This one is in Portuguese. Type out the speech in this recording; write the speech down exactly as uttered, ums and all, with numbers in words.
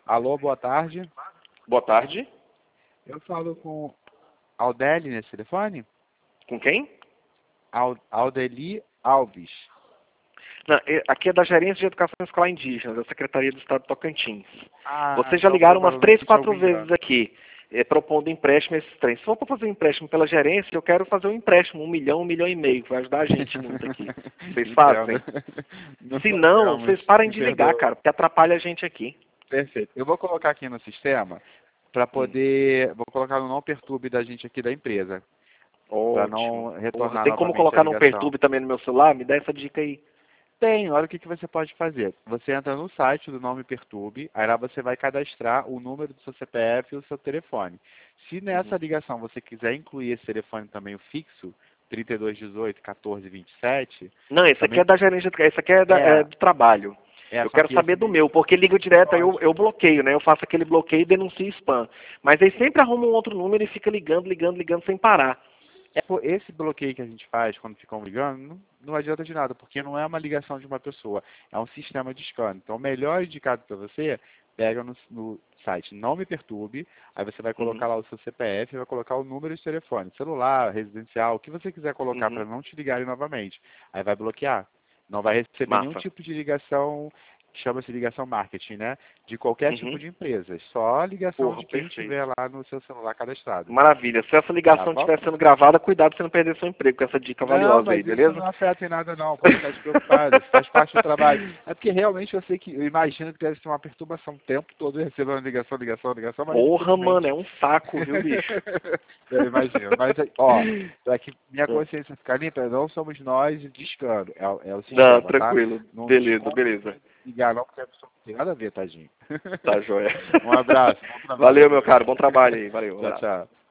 Alô, boa tarde. Boa tarde. Eu falo com Aldeli nesse telefone? Com quem? Al Aldeli Alves. Não, é- aqui é da Gerência de Educação Escolar Indígena, da Secretaria do Estado de Tocantins. Ah, Vocês já então ligaram umas três, provavelmente quatro alguém vezes engano. aqui, é, propondo empréstimo a esses trens. Se for para fazer um empréstimo pela gerência, eu quero fazer um empréstimo, um milhão, um milhão e meio, que vai ajudar a gente muito aqui. Vocês fazem? Não Se não, vocês fazemos, parem me de ligar, perdoa. cara, porque atrapalha a gente aqui. Perfeito. Eu vou colocar aqui no sistema para Hum. poder, vou colocar no não perturbe da gente aqui da empresa, para Ótimo. não Porra, retornar tem como novamente a colocar num ligação. Perturbe também no meu celular? Me dá essa dica aí. Tem, olha o que, que você pode fazer. Você entra no site do Nome Perturbe, aí lá você vai cadastrar o número do seu C P F e o seu telefone. Se nessa Uhum. ligação você quiser incluir esse telefone também, o fixo, trinta e dois dezoito, quatorze vinte e sete, Não, esse aqui também é da gerência, de- esse aqui é, da- é é, do trabalho. é Eu só quero que saber esse do daí meu, porque liga direto, aí eu, pode. eu bloqueio, né? Eu faço aquele bloqueio e denuncio spam. Mas aí sempre arruma um outro número e fica ligando, ligando, ligando sem parar. É, pô, esse bloqueio que a gente faz quando ficam ligando, não, não adianta de nada, porque não é uma ligação de uma pessoa, é um sistema de scan. Então, o melhor indicado para você, pega no, no site Não Me Perturbe, aí você vai colocar Uhum. lá o seu C P F e vai colocar o número de telefone, celular, residencial, o que você quiser colocar para Uhum. não te ligarem novamente. Aí vai bloquear. Não vai receber nenhum Massa. tipo de ligação, que chama-se ligação marketing, né? De qualquer tipo Uhum. de empresa. Só a ligação Porra, de quem perfeito. tiver lá no seu celular cadastrado. Maravilha. Se essa Tá ligação bom? estiver sendo gravada, cuidado pra você não perder seu emprego com essa dica Não, valiosa aí, mas isso beleza? não afeta em nada não, pode ficar despreocupado, isso faz parte do trabalho. É porque realmente eu sei que, eu imagino que deve ser uma perturbação o tempo todo recebendo ligação, ligação, ligação, mas Porra, mano, infelizmente... é um saco, viu, bicho? eu imagino, mas ó, para que minha consciência ficar limpa, não somos nós discando, é, o- é o Não, sistema, tá? tranquilo. Não nos Beleza, conta beleza. ligar não, porque a pessoa não tem nada a ver, tadinho. Tá joia. Um abraço, bom trabalho. Valeu, meu caro. Bom trabalho aí. Valeu, um Tchau, abraço. tchau.